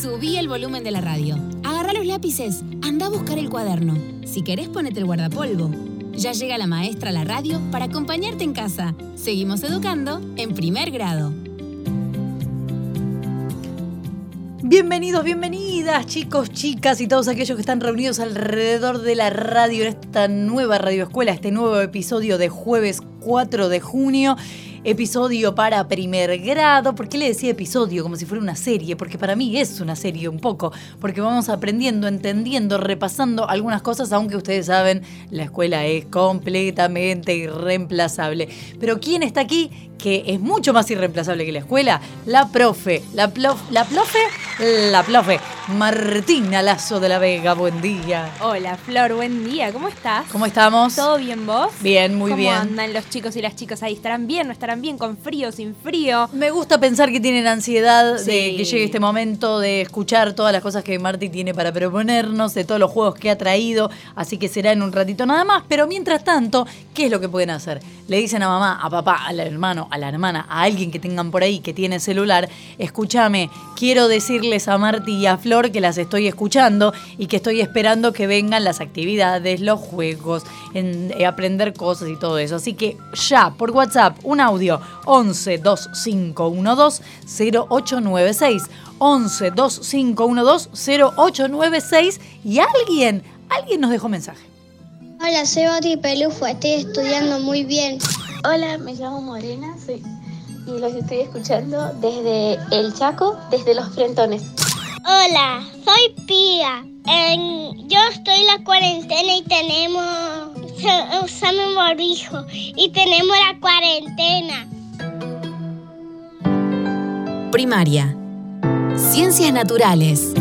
Subí el volumen de la radio. Agarrá los lápices. Anda a buscar el cuaderno. Si querés, ponete el guardapolvo. Ya llega la maestra a la radio para acompañarte en casa. Seguimos educando en primer grado. Bienvenidos, bienvenidas, chicos, chicas y todos aquellos que están reunidos alrededor de la radio en esta nueva radioescuela, este nuevo episodio de jueves 4 de junio. Episodio para primer grado. ¿Por qué le decía episodio? Como si fuera una serie. Porque para mí es una serie un poco. Porque vamos aprendiendo, entendiendo, repasando algunas cosas. Aunque ustedes saben, la escuela es completamente irreemplazable. Pero ¿quién está aquí? Que es mucho más irreemplazable que la escuela. La profe. La profe. Martina Lazo de la Vega. Buen día. Hola, Flor. Buen día. ¿Cómo estás? ¿Cómo estamos? ¿Todo bien vos? Bien, muy bien. ¿Cómo andan los chicos y las chicas ahí? ¿Estarán bien? ¿No estarán bien? ¿Con frío? ¿Sin frío? Me gusta pensar que tienen ansiedad Sí. de que llegue este momento de escuchar todas las cosas que Marti tiene para proponernos, de todos los juegos que ha traído, así que será en un ratito nada más. Pero mientras tanto, ¿qué es lo que pueden hacer? Le dicen a mamá, a papá, al hermano, a la hermana, a alguien que tengan por ahí que tiene celular: escúchame, quiero decirles a Marti y a Flor que las estoy escuchando y que estoy esperando que vengan las actividades, los juegos, aprender cosas y todo eso. Así que ya, por WhatsApp, un audio 11 2512 0896 11 2512 0896 y alguien nos dejó mensaje. Hola, soy Boti Pelufo, estoy estudiando muy bien. Hola, me llamo Morena y los estoy escuchando desde el Chaco, desde Los Frentones. Hola, soy Pía. Yo estoy en la cuarentena y usamos barbijo y tenemos la cuarentena. Primaria. Ciencias naturales.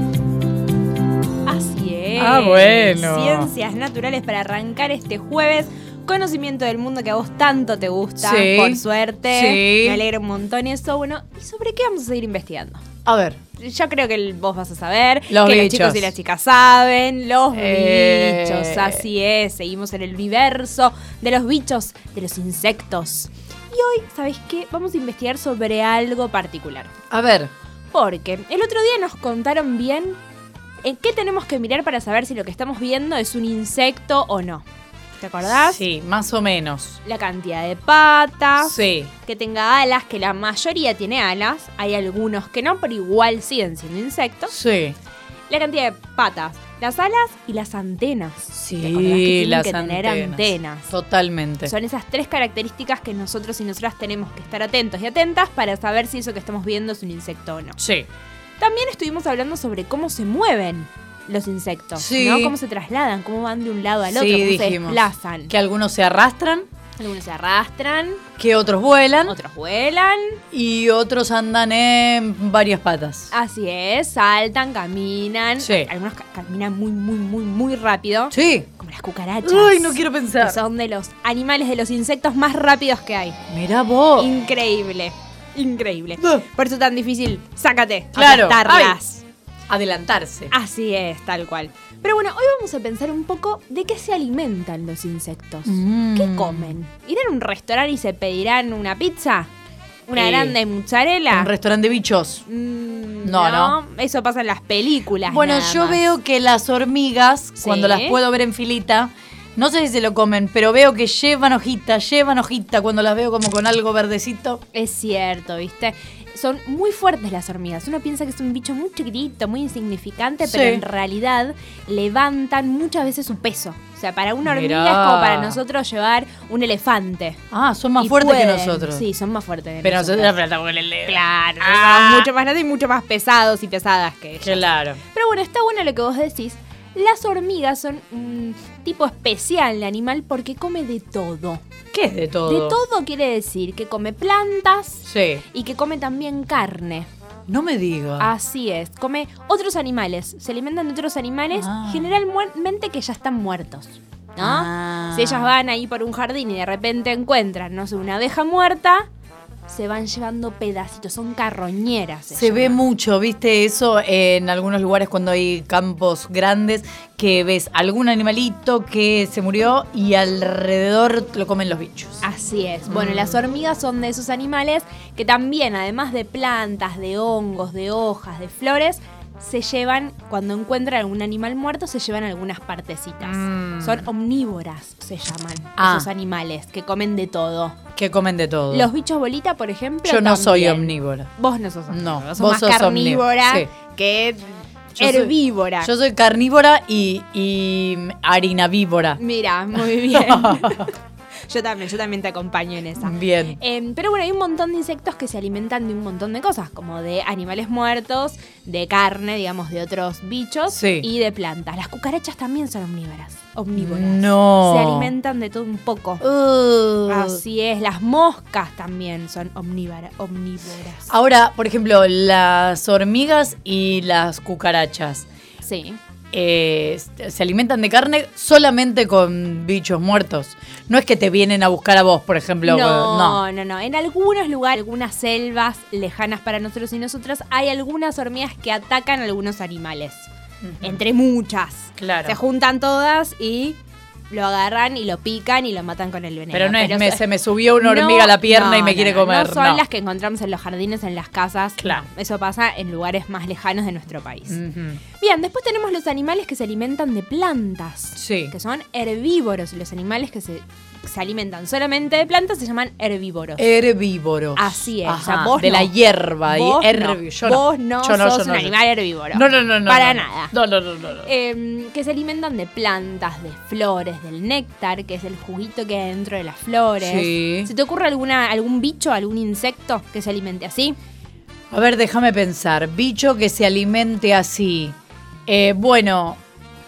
Así es. Ah, bueno. Ciencias naturales para arrancar este jueves. Conocimiento del mundo que a vos tanto te gusta, Sí, por suerte. sí. Me alegra un montón eso. Bueno, ¿y sobre qué vamos a seguir investigando? A ver. Yo creo que vos vas a saber, Los que bichos. los chicos y las chicas saben, los Eh. bichos, así es. Seguimos en el universo de los bichos, de los insectos. Y hoy, ¿sabés qué? Vamos a investigar sobre algo particular. A ver. Porque el otro día nos contaron bien en qué tenemos que mirar para saber si lo que estamos viendo es un insecto o no. ¿Te acordás? Sí, más o menos. La cantidad de patas, Sí. que tenga alas, que la mayoría tiene alas. Hay algunos que no, pero igual siguen siendo insectos. Sí. La cantidad de patas, las alas y las antenas. Sí, ¿Te acordás que tienen las que tener antenas? Totalmente. Son esas tres características que nosotros y nosotras tenemos que estar atentos y atentas para saber si eso que estamos viendo es un insecto o no. Sí. También estuvimos hablando sobre cómo se mueven los insectos, Sí. ¿no? Cómo se trasladan, cómo van de un lado al otro, Sí, cómo se dijimos. desplazan. Que algunos se arrastran, Algunos se arrastran, que otros vuelan otros vuelan. y otros andan en varias patas. Así es, saltan, caminan. Sí. Algunos caminan muy rápido. Sí. Como las cucarachas. Ay, no quiero Que pensar. son de los animales, de los insectos más rápidos que hay. Mirá vos. Increíble. Increíble. Ah. Por eso tan difícil. Sácate. Claro. Aplastarlas. Adelantarse. Así es, tal cual. Pero bueno, hoy vamos a pensar un poco de qué se alimentan los insectos. ¿Qué comen? ¿Irán a un restaurante y se pedirán una pizza? ¿Una grande mozzarella? Un restaurante de bichos. No. Eso pasa en las películas. Bueno, nada yo más. veo que las hormigas, Sí. cuando las puedo ver en filita, no sé si se lo comen, pero veo que llevan hojita cuando las veo como con algo verdecito. Es cierto, ¿viste? Son muy fuertes las hormigas. Uno piensa que es un bicho muy chiquitito, muy insignificante, Sí. pero en realidad levantan muchas veces su peso. O sea, para una hormiga Mirá. es como para nosotros llevar un elefante. Ah, son más Y fuertes que pueden. nosotros. Sí, son más fuertes que Pero nosotros nosotros. apretamos con el dedo. Claro, Ah. son mucho más grandes y mucho más pesados y pesadas que ellas. Claro. Pero bueno, está bueno lo que vos decís. Las hormigas son un tipo especial de animal porque come de todo. ¿Qué es de todo? De todo quiere decir que come plantas Sí. y que come también carne. No me diga. Así es, come otros animales, se alimentan de otros animales, Ah. generalmente que ya están muertos, ¿no? Ah. Si ellas van ahí por un jardín y de repente encuentran, no sé, una abeja muerta, se van llevando pedacitos, son carroñeras. Se ve mucho, ¿viste? Eso en algunos lugares cuando hay campos grandes, que ves algún animalito que se murió y alrededor lo comen los bichos. Así es. Bueno, las hormigas son de esos animales que también, además de plantas, de hongos, de hojas, de flores, se llevan, cuando encuentran algún animal muerto, se llevan algunas partecitas. Son omnívoras, se llaman esos animales, que comen de todo. Que comen de todo. Los bichos bolita, por ejemplo, Yo no también. soy omnívora. Vos no sos omnívora. No, sos vos más sos carnívora omnívora, que Yo soy- herbívora. Yo soy carnívora y harinavíbora. Mira, muy bien. Yo también te acompaño en esa. Bien. Pero bueno, hay un montón de insectos que se alimentan de un montón de cosas, como de animales muertos, de carne, digamos, de otros bichos Sí. y de plantas. Las cucarachas también son omnívoras. No. Se alimentan de todo un poco. Así es, las moscas también son omnívoras. Ahora, por ejemplo, las hormigas y las cucarachas Sí. se alimentan de carne solamente con bichos muertos. No es que te vienen a buscar a vos, por ejemplo. No. En algunos lugares, algunas selvas lejanas para nosotros y nosotras, hay algunas hormigas que atacan a algunos animales. Entre muchas. Claro. Se juntan todas y lo agarran y lo pican y lo matan con el veneno. Pero no es se me subió una hormiga a la pierna y me quiere comer. No son las que encontramos en los jardines, en las casas. Claro. No, eso pasa en lugares más lejanos de nuestro país. Ujú. Bien, después tenemos los animales que se alimentan de plantas. Sí. Que son herbívoros. Los animales que se alimentan solamente de plantas se llaman herbívoros. Herbívoros. Así es. Ajá, O sea, vos de no. la hierba. Vos Yo Vos no sos un animal herbívoro. No. Para nada. No. Que se alimentan de plantas, de flores, del néctar, que es el juguito que hay dentro de las flores. Sí. ¿Se te ocurre algún bicho, algún insecto que se alimente así? A ver, déjame pensar. Bicho que se alimente así. Bueno,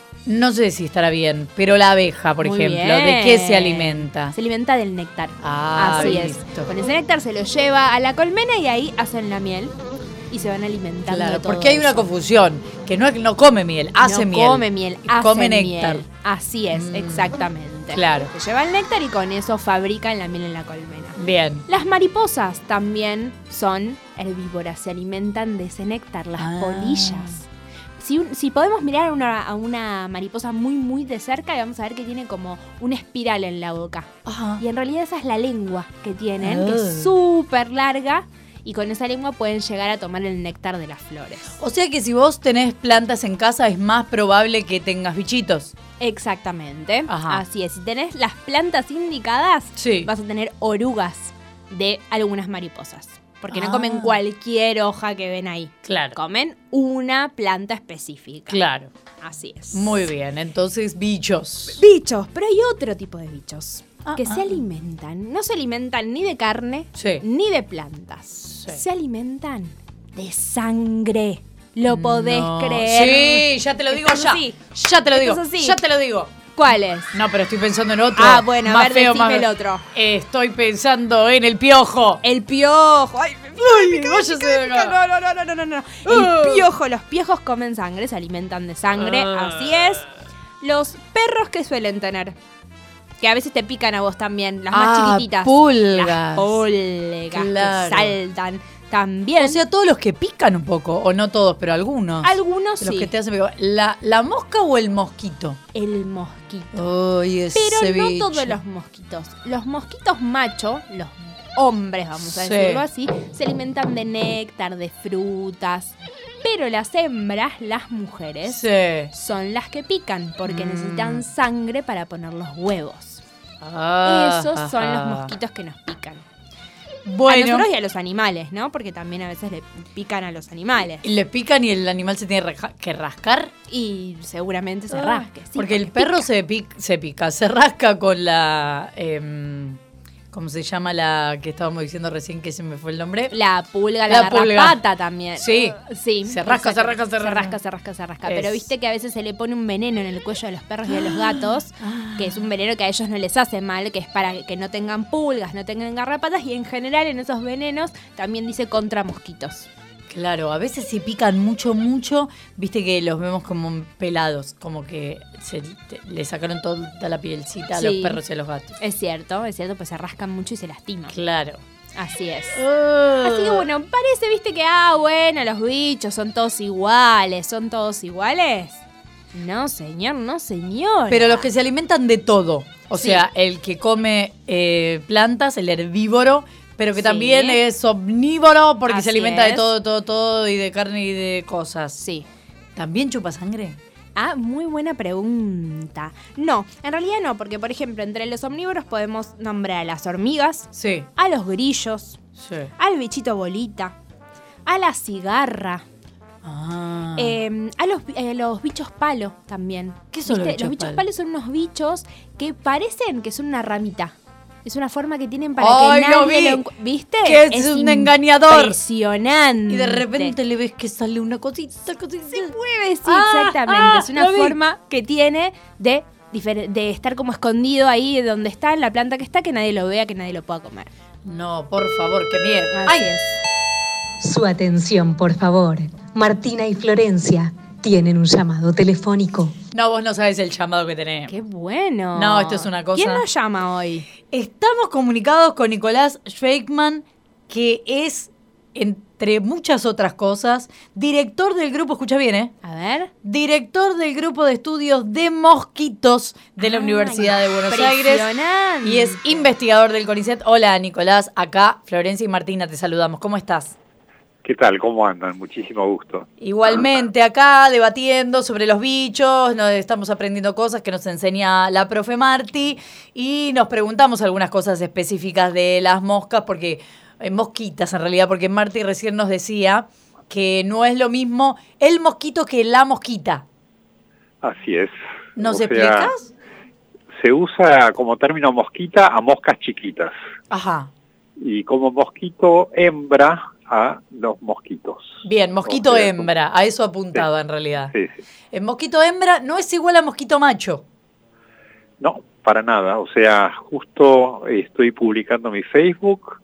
no sé si estará bien, pero la abeja, por Muy ejemplo, bien. ¿de qué se alimenta? Se alimenta del néctar. Ah, Así listo. es. Con ese néctar se lo lleva a la colmena y ahí hacen la miel y se van alimentando de Claro, todo porque hay una eso. confusión, que no come miel, hace no miel. come miel, hace come miel. néctar. Así es, exactamente. Claro. Se lleva el néctar y con eso fabrican la miel en la colmena. Bien. Las mariposas también son herbívoras, se alimentan de ese néctar, las polillas. Si podemos mirar a una mariposa muy, muy de cerca, vamos a ver que tiene como una espiral en la boca. Ajá. Y en realidad esa es la lengua que tienen, que es súper larga. Y con esa lengua pueden llegar a tomar el néctar de las flores. O sea que si vos tenés plantas en casa es más probable que tengas bichitos. Exactamente. Ajá. Así es. Si tenés las plantas indicadas, Sí. vas a tener orugas de algunas mariposas. Porque no Ah. comen cualquier hoja que ven ahí. Claro. Comen una planta específica. Claro. Así es. Muy bien, entonces bichos. Bichos, pero hay otro tipo de bichos que se ah. alimentan. No se alimentan ni de carne Sí. ni de plantas. Sí. Se alimentan de sangre. ¿Lo podés No. creer? Sí, ya te lo digo Esto es ya. así. Ya te lo digo. Esto es así. Ya te lo digo. ¿Cuál es? No, pero estoy pensando en otro. Ah, bueno, a más ver, feo, decime más el otro. Estoy pensando en el piojo. El piojo. Ay, váyase de acá. No. El piojo. Los piojos comen sangre, se alimentan de sangre. Así es. Los perros que suelen tener. Que a veces te pican a vos también. Las más chiquititas. Pulgas. Las pulgas Claro. que saltan. También. O sea, todos los que pican un poco, o no todos, pero algunos. algunos De los sí. que te hacen picar. ¿La mosca o el mosquito? El mosquito. Ay, ese Pero no bicho. todos los mosquitos. Los mosquitos macho, los hombres, vamos a Sí. decirlo así, se alimentan de néctar, de frutas. Pero las hembras, las mujeres, Sí. son las que pican porque necesitan sangre para poner los huevos. Ah, Esos son los mosquitos que nos pican. A Bueno, nosotros y a los animales, ¿no? Porque también a veces le pican a los animales. le pican y el animal se tiene que rascar. Y seguramente se rasque. Sí, porque el perro se pica, se rasca con la... ¿cómo se llama la que estábamos diciendo recién que se me fue el nombre? La pulga, La la pulga. garrapata también. Sí. Sí. Se rasca, se rasca, Se rasca. Pero Es- viste que a veces se le pone un veneno en el cuello de los perros y de los gatos, que es un veneno que a ellos no les hace mal, que es para que no tengan pulgas, no tengan garrapatas, y en general en esos venenos también dice contra mosquitos. Claro, a veces si pican mucho, viste que los vemos como pelados, como que le sacaron toda la pielcita a los Sí. perros y a los gatos. Es cierto, pues se rascan mucho y se lastiman. Claro. Así es. Así que bueno, parece, viste que, bueno, los bichos son todos iguales, No, señor, no, señor. Pero los que se alimentan de todo, o Sí. sea, el que come plantas, el herbívoro, pero que Sí. también es omnívoro porque Así se alimenta de es. todo y de carne y de cosas. Sí. ¿También chupa sangre? Ah, muy buena pregunta. No, en realidad no, porque por ejemplo, entre los omnívoros podemos nombrar a las hormigas, Sí. a los grillos, Sí. al bichito bolita, a la cigarra, Ah. a los bichos palo también. ¿Qué son los bichos Los bichos palo? palo son unos bichos que parecen que son una ramita. Es una forma que tienen para ¡Ay, que lo nadie vi! lo ¿Viste? Que es un engañador. Impresionante. Y de repente le ves que sale una cosita. se mueve, sí, Ah, exactamente. Es una lo vi. forma que tiene de estar como escondido ahí donde está, en la planta que está, que nadie lo vea, que nadie lo pueda comer. No, por favor, qué miedo. Así ¡Ay! es. Su atención, por favor. Martina y Florencia tienen un llamado telefónico. No, vos no sabés el llamado que tenemos. ¡Qué bueno! No, esto es una cosa- ¿Quién nos llama hoy? Estamos comunicados con Nicolás Schweikman, que es, entre muchas otras cosas, director del grupo, escucha bien, A ver. director del grupo de estudios de mosquitos de la Ay, Universidad de Buenos Aires. impresionante. Y es investigador del CONICET. Hola, Nicolás, acá Florencia y Martina te saludamos. ¿Cómo estás? ¿Qué tal? ¿Cómo andan? Muchísimo gusto. Igualmente, acá debatiendo sobre los bichos, nos estamos aprendiendo cosas que nos enseña la profe Marti y nos preguntamos algunas cosas específicas de las moscas, porque mosquitas en realidad, porque Marti recién nos decía que no es lo mismo el mosquito que la mosquita. Así es. ¿Nos O sea, explicas? Se usa como término mosquita a moscas chiquitas Ajá. y como mosquito hembra a los mosquitos. Bien, mosquito O sea, hembra, a eso apuntaba en realidad. Sí, sí. El mosquito hembra no es igual a mosquito macho. No, para nada. O sea, justo estoy publicando mi Facebook,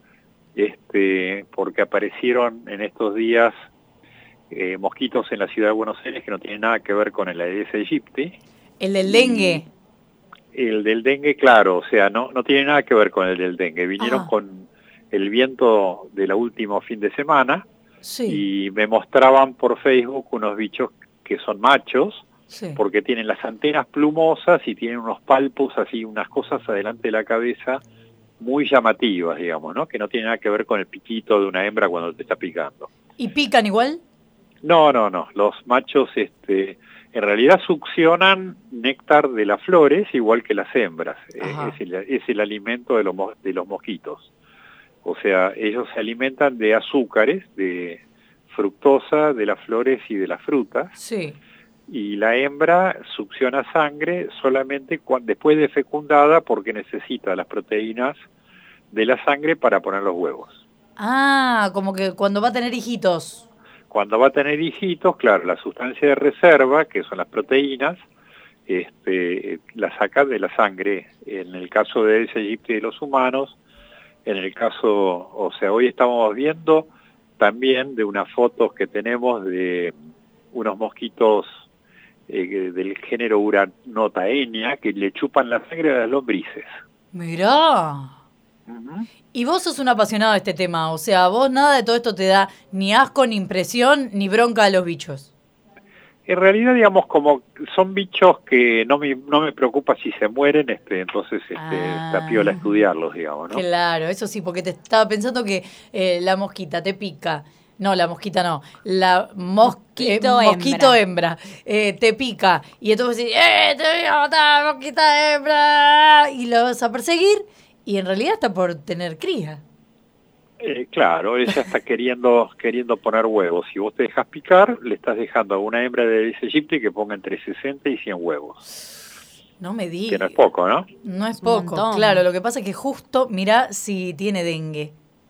porque aparecieron en estos días mosquitos en la ciudad de Buenos Aires que no tienen nada que ver con el Aedes aegypti. El del dengue. El del dengue, claro, o sea, no tiene nada que ver con el del dengue. Vinieron Ah. con el viento del último fin de semana Sí, y me mostraban por Facebook unos bichos que son machos, sí. porque tienen las antenas plumosas y tienen unos palpos así, unas cosas adelante de la cabeza muy llamativas, digamos, ¿no? Que no tiene nada que ver con el piquito de una hembra cuando te está picando. ¿Y pican igual? No. Los machos, en realidad succionan néctar de las flores igual que las hembras. Ajá. Es el alimento de los mosquitos. O sea, ellos se alimentan de azúcares, de fructosa, de las flores y de las frutas. Sí. Y la hembra succiona sangre solamente después de fecundada porque necesita las proteínas de la sangre para poner los huevos. Ah, como que cuando va a tener hijitos. Cuando va a tener hijitos, claro, la sustancia de reserva, que son las proteínas, la saca de la sangre. En el caso de Aedes aegypti de los humanos, en el caso, o sea, hoy estamos viendo también de unas fotos que tenemos de unos mosquitos del género Uranotaenia que le chupan la sangre a las lombrices. Mirá. Ujú. Y vos sos un apasionado de este tema, o sea, vos nada de todo esto te da ni asco, ni impresión, ni bronca a los bichos. En realidad, digamos, como son bichos que no me preocupa si se mueren, entonces está piola estudiarlos, digamos, ¿no? Claro, eso sí, porque te estaba pensando que la mosquita te pica. No, la mosquita no. La mosquito hembra te pica. Y entonces decís, te voy a matar, mosquita hembra. Y lo vas a perseguir. Y en realidad está por tener cría. Claro, ella está queriendo poner huevos. Si vos te dejas picar, le estás dejando a una hembra de Aedes aegypti que ponga entre 60 y 100 huevos. No me digas. Que no es poco, ¿no? No es Un poco. montón. Claro, lo que pasa es que justo mirá si tiene dengue.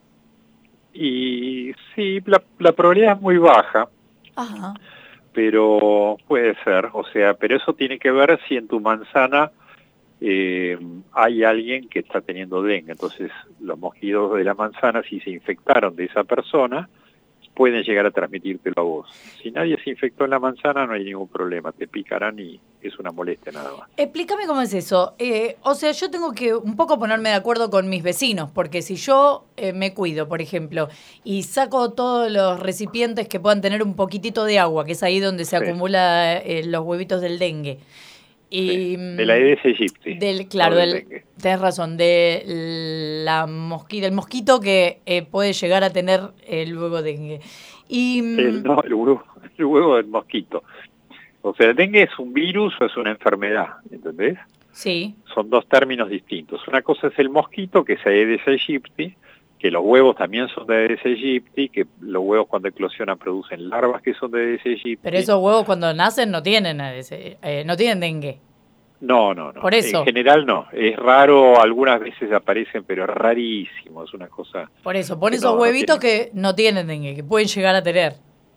Y sí, la probabilidad es muy baja, Ajá. pero puede ser. O sea, pero eso tiene que ver si en tu manzana hay alguien que está teniendo dengue. Entonces, los mosquitos de la manzana, si se infectaron de esa persona, pueden llegar a transmitírtelo a vos. Si nadie se infectó en la manzana, no hay ningún problema. Te picarán y es una molestia nada más. Explícame cómo es eso. O sea, yo tengo que un poco ponerme de acuerdo con mis vecinos, porque si yo me cuido, por ejemplo, y saco todos los recipientes que puedan tener un poquitito de agua, que es ahí donde se Sí. acumula los huevitos del dengue. Y, De la Aedes aegypti. Claro, no del dengue. tenés razón, el mosquito que puede llegar a tener luego dengue. Y, No, el huevo del mosquito. O sea, el dengue es un virus o es una enfermedad, ¿entendés? Sí. Son dos términos distintos. Una cosa es el mosquito, que es Aedes aegypti, que los huevos también son de Aedes aegypti, que los huevos cuando eclosionan producen larvas que son de Aedes aegypti. Pero esos huevos cuando nacen no tienen no tienen dengue. No. Por eso. En general no. Es raro, algunas veces aparecen, pero es rarísimo, es una cosa... Por eso, pon esos huevitos que no tienen dengue, que pueden llegar a tener.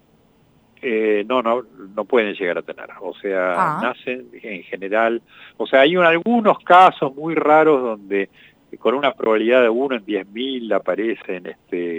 No pueden llegar a tener. O sea, nacen en general... O sea, hay algunos casos muy raros donde con una probabilidad de 1 en 10.000 aparecen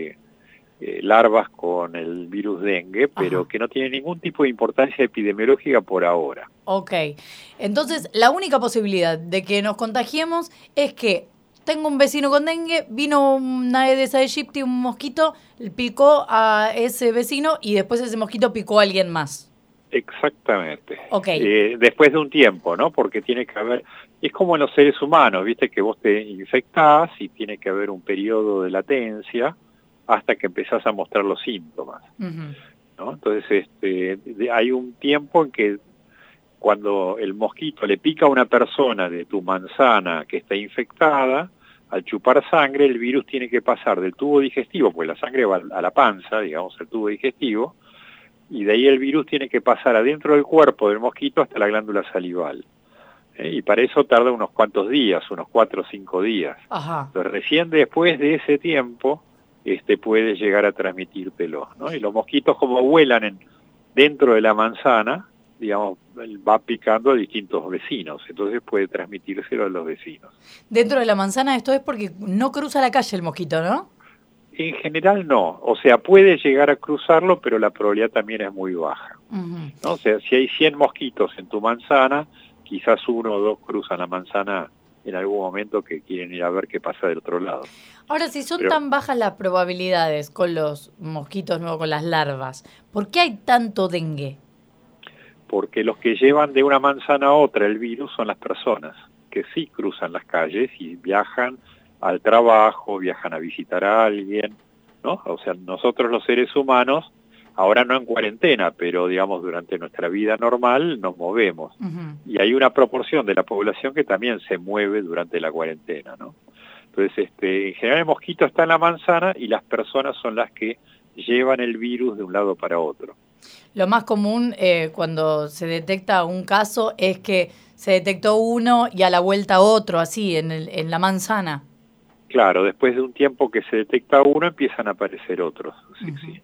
larvas con el virus dengue, pero que no tiene ningún tipo de importancia epidemiológica por ahora. Ok. Entonces, la única posibilidad de que nos contagiemos es que tengo un vecino con dengue, vino una Aedes aegypti, un mosquito, picó a ese vecino y después ese mosquito picó a alguien más. Exactamente. Okay. Después de un tiempo, ¿no? Porque tiene que haber... Es como en los seres humanos, ¿viste? Que vos te infectás y tiene que haber un periodo de latencia hasta que empezás a mostrar los síntomas, ¿no? Entonces, hay un tiempo en que cuando el mosquito le pica a una persona de tu manzana que está infectada, al chupar sangre, el virus tiene que pasar del tubo digestivo, pues la sangre va a la panza, digamos, al tubo digestivo, y de ahí el virus tiene que pasar adentro del cuerpo del mosquito hasta la glándula salival. Y para eso tarda unos cuantos días, unos 4 o 5 días. Ajá. Entonces, recién después de ese tiempo, puede llegar a transmitírtelo, ¿no? Y los mosquitos, como vuelan dentro de la manzana, digamos, va picando a distintos vecinos, entonces puede transmitírselo a los vecinos. Dentro de la manzana esto es porque no cruza la calle el mosquito, ¿no? En general no, o sea, puede llegar a cruzarlo, pero la probabilidad también es muy baja, ¿no? O sea, si hay 100 mosquitos en tu manzana, quizás 1 o 2 cruzan la manzana en algún momento que quieren ir a ver qué pasa del otro lado. Ahora, si son tan bajas las probabilidades con los mosquitos, no con las larvas, ¿por qué hay tanto dengue? Porque los que llevan de una manzana a otra el virus son las personas, que sí cruzan las calles y viajan al trabajo, viajan a visitar a alguien, ¿no? O sea, nosotros los seres humanos, ahora no en cuarentena, pero digamos durante nuestra vida normal nos movemos. Y hay una proporción de la población que también se mueve durante la cuarentena, ¿no? Entonces, en general el mosquito está en la manzana y las personas son las que llevan el virus de un lado para otro. Lo más común cuando se detecta un caso es que se detectó uno y a la vuelta otro, así, en la manzana. Claro, después de un tiempo que se detecta uno, empiezan a aparecer otros. Sí.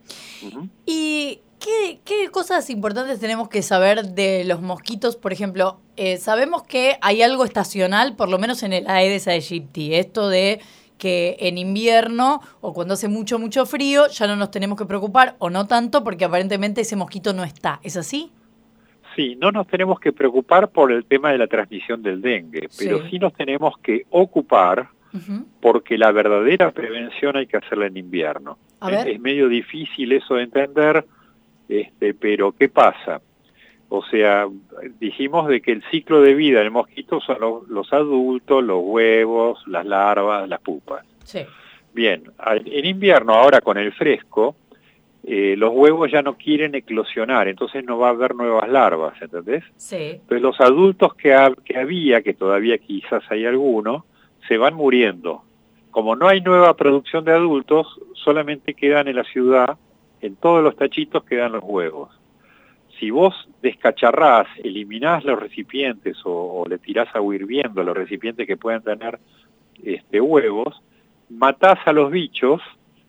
¿Y qué cosas importantes tenemos que saber de los mosquitos? Por ejemplo, sabemos que hay algo estacional, por lo menos en el Aedes aegypti, esto de que en invierno o cuando hace mucho frío ya no nos tenemos que preocupar, o no tanto, porque aparentemente ese mosquito no está. ¿Es así? Sí, no nos tenemos que preocupar por el tema de la transmisión del dengue, pero sí nos tenemos que ocupar porque la verdadera prevención hay que hacerla en invierno. Es medio difícil eso de entender, pero ¿qué pasa? O sea, dijimos de que el ciclo de vida del mosquito son los adultos, los huevos, las larvas, las pupas. Sí. Bien, en invierno, ahora con el fresco, los huevos ya no quieren eclosionar, entonces no va a haber nuevas larvas, ¿entendés? Sí. Entonces los adultos que había, que todavía quizás hay alguno, se van muriendo. Como no hay nueva producción de adultos, solamente quedan en la ciudad, en todos los tachitos quedan los huevos. Si vos descacharrás, eliminás los recipientes o le tirás agua hirviendo a los recipientes que puedan tener huevos, matás a los bichos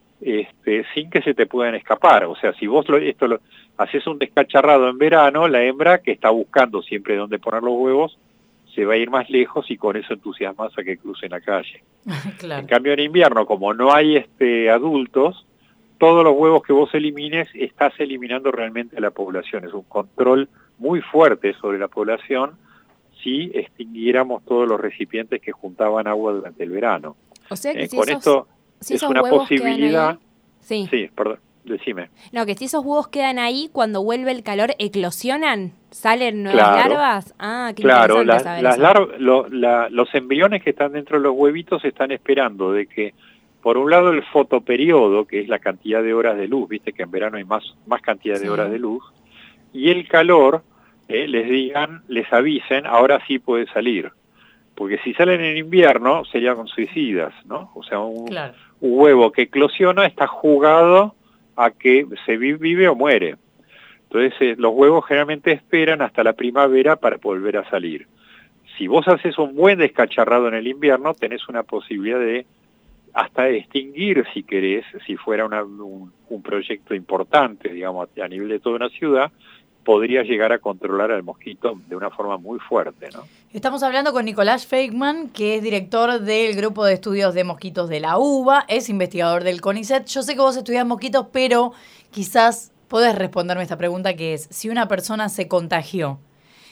sin que se te puedan escapar. O sea, si vos haces un descacharrado en verano, la hembra que está buscando siempre dónde poner los huevos, se va a ir más lejos y con eso entusiasmas a que crucen la calle. Claro. En cambio en invierno, como no hay adultos, todos los huevos que vos elimines, estás eliminando realmente a la población. Es un control muy fuerte sobre la población si extinguiéramos todos los recipientes que juntaban agua durante el verano. O sea que con esto es una posibilidad... Sí, perdón, decime. No, que si esos huevos quedan ahí, cuando vuelve el calor, ¿eclosionan? ¿Salen nuevas larvas? Ah, qué interesante saber eso. Los embriones que están dentro de los huevitos están esperando de que, por un lado, el fotoperiodo, que es la cantidad de horas de luz, viste que en verano hay más cantidad de horas de luz, y el calor les avisen, ahora sí puede salir. Porque si salen en invierno serían suicidas, ¿no? O sea, un huevo que eclosiona está jugado a que se vive o muere. Entonces los huevos generalmente esperan hasta la primavera para volver a salir. Si vos haces un buen descacharrado en el invierno, tenés una posibilidad de hasta extinguir, si querés, si fuera un proyecto importante, digamos, a nivel de toda una ciudad, podría llegar a controlar al mosquito de una forma muy fuerte, ¿no? Estamos hablando con Nicolás Feigman, que es director del Grupo de Estudios de Mosquitos de la UBA, es investigador del CONICET. Yo sé que vos estudiás mosquitos, pero quizás podés responderme esta pregunta, que es, si una persona se contagió,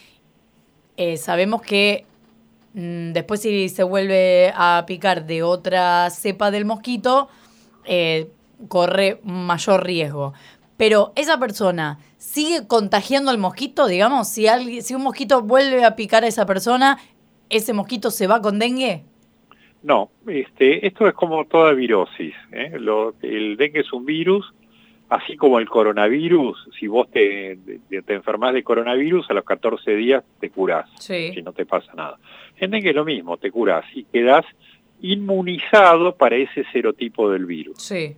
sabemos que después si se vuelve a picar de otra cepa del mosquito, corre mayor riesgo. Pero esa persona sigue contagiando al mosquito, digamos, si un mosquito vuelve a picar a esa persona, ¿ese mosquito se va con dengue? No, esto es como toda virosis, ¿eh? El dengue es un virus, así como el coronavirus. Si vos te enfermás de coronavirus, a los 14 días te curás, si no te pasa nada. En dengue es lo mismo, te curás y quedás inmunizado para ese serotipo del virus. Sí.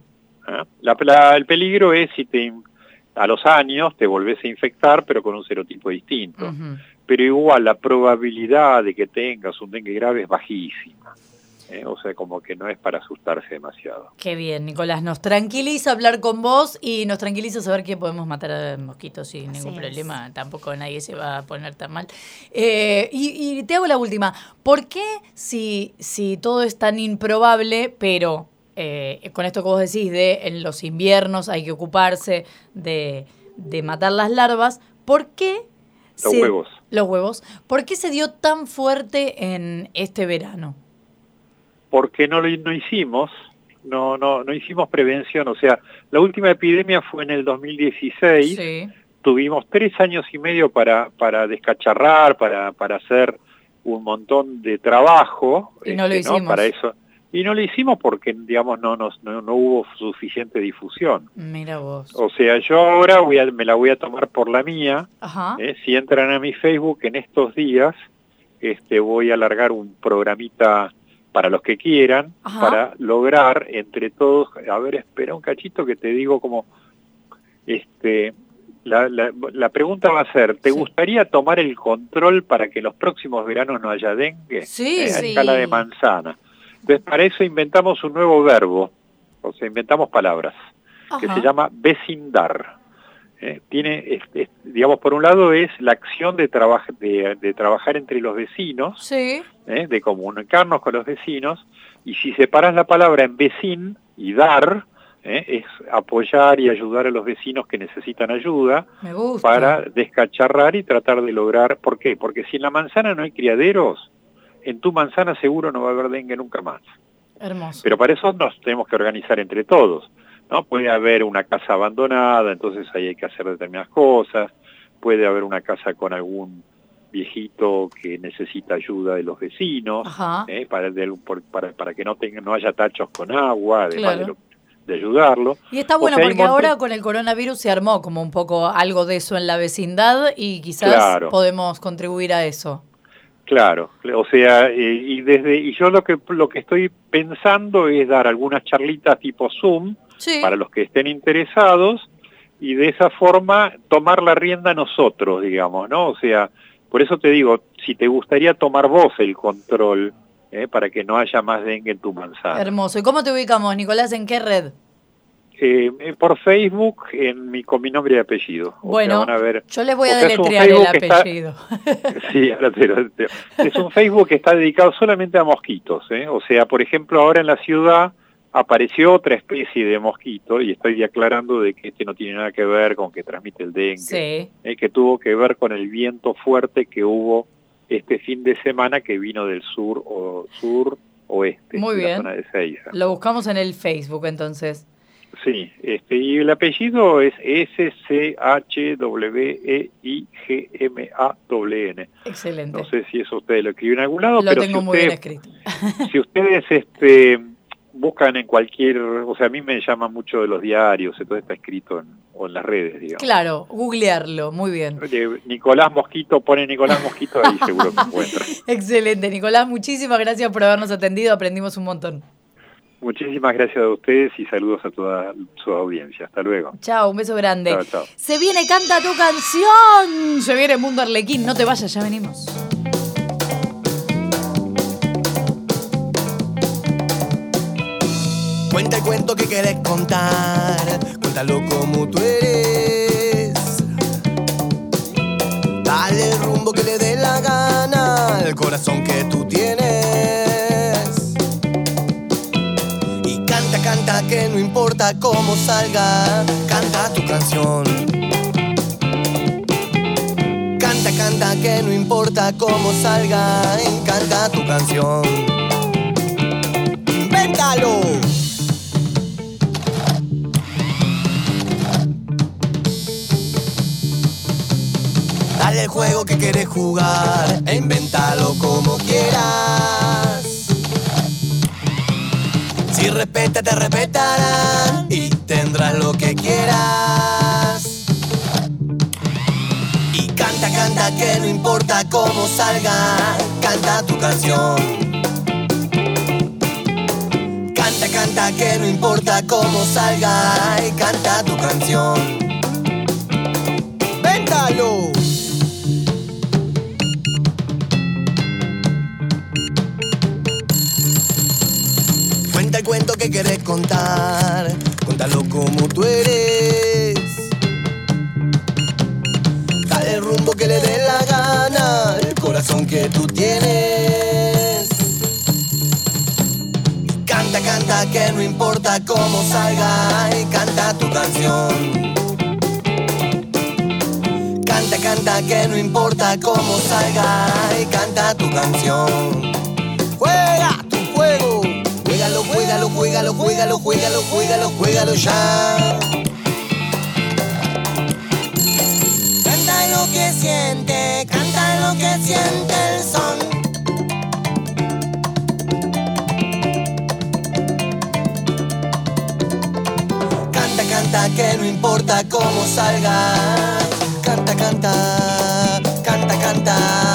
El peligro es si a los años te volvés a infectar, pero con un serotipo distinto. Uh-huh. Pero igual la probabilidad de que tengas un dengue grave es bajísima. O sea, como que no es para asustarse demasiado. Qué bien, Nicolás. Nos tranquiliza hablar con vos y nos tranquiliza saber que podemos matar a mosquitos sin ningún problema. Tampoco nadie se va a poner tan mal. Y te hago la última. ¿Por qué, si todo es tan improbable, pero con esto que vos decís de en los inviernos hay que ocuparse de matar las larvas, ¿por qué los huevos? ¿Por qué se dio tan fuerte en este verano? Porque no hicimos prevención. O sea, la última epidemia fue en el 2016. Sí. Tuvimos 3 años y medio para descacharrar, para hacer un montón de trabajo. Y no lo hicimos. ¿No? Para eso. Y no lo hicimos porque, digamos, no hubo suficiente difusión. Mira vos. O sea, yo ahora me la voy a tomar por la mía. Ajá. Si entran a mi Facebook en estos días, voy a largar un programita para los que quieran, ajá, para lograr entre todos, a ver, espera un cachito que te digo como, la pregunta va a ser, ¿te gustaría tomar el control para que los próximos veranos no haya dengue? Sí, a escala de manzana. Entonces, para eso inventamos un nuevo verbo, o sea, inventamos palabras, ajá, que se llama vecindar. Tiene, digamos, por un lado es la acción de trabajar entre los vecinos, sí, de comunicarnos con los vecinos, y si separas la palabra en vecin y dar, es apoyar y ayudar a los vecinos que necesitan ayuda. Me gusta. Para descacharrar y tratar de lograr. ¿Por qué? Porque si en la manzana no hay criaderos, en tu manzana seguro no va a haber dengue nunca más. Hermoso. Pero para eso nos tenemos que organizar entre todos, ¿no? Puede haber una casa abandonada, entonces ahí hay que hacer determinadas cosas. Puede haber una casa con algún viejito que necesita ayuda de los vecinos, para que no haya tachos con agua, además, claro, de ayudarlo. Y está bueno, porque ahora con el coronavirus se armó como un poco algo de eso en la vecindad y quizás, claro, podemos contribuir a eso. Claro, o sea, y yo lo que estoy pensando es dar algunas charlitas tipo Zoom, sí, para los que estén interesados, y de esa forma tomar la rienda nosotros, digamos, ¿no? O sea, por eso te digo, si te gustaría tomar vos el control, para que no haya más dengue en tu manzana. Hermoso. ¿Y cómo te ubicamos, Nicolás? ¿En qué red? Por Facebook, con mi nombre y apellido. Bueno, o sea, van a ver, yo les voy a deletrear el apellido. Sí, ahora te lo. Es un Facebook que está dedicado solamente a mosquitos. O sea, por ejemplo, ahora en la ciudad apareció otra especie de mosquito, y estoy aclarando de que no tiene nada que ver con que transmite el dengue, sí, que tuvo que ver con el viento fuerte que hubo este fin de semana, que vino del sur-oeste, muy de bien, la zona de Ezeiza. Lo buscamos en el Facebook, entonces. Sí, y el apellido es SCHWEIGMAN. Excelente. No sé si eso ustedes lo escriben en algún lado, lo pero tengo si muy ustedes, bien escrito. Si ustedes buscan en cualquier, o sea, a mí me llama mucho de los diarios, entonces está escrito o en las redes, digamos. Claro, googlearlo, muy bien. Nicolás Mosquito, pone Nicolás Mosquito, ahí seguro que encuentra. Excelente, Nicolás, muchísimas gracias por habernos atendido, aprendimos un montón. Muchísimas gracias a ustedes y saludos a toda su audiencia. Hasta luego. Chao, un beso grande. Chao, chao. Se viene Canta tu canción. Se viene Mundo Arlequín. No te vayas, ya venimos. Cuenta el cuento que querés contar. Cuéntalo como tú eres. Dale el rumbo que le dé la gana al corazón que tú tienes. Canta que no importa cómo salga, canta tu canción. Canta que no importa cómo salga, canta tu canción. ¡Invéntalo! Dale el juego que querés jugar e invéntalo como quieras. Si respeta, te respetarán y tendrás lo que quieras. Y canta que no importa cómo salga, canta tu canción. Canta que no importa cómo salga, y canta tu canción. ¡Véntalo! Cuenta el cuento que querés contar, cuéntalo como tú eres. Dale el rumbo que le dé la gana, el corazón que tú tienes. Canta que no importa cómo salga, y canta tu canción. Canta que no importa cómo salga, y canta tu canción. Juega tu juego. Juégalo ya. Canta lo que siente el son. Canta que no importa cómo salga. Canta.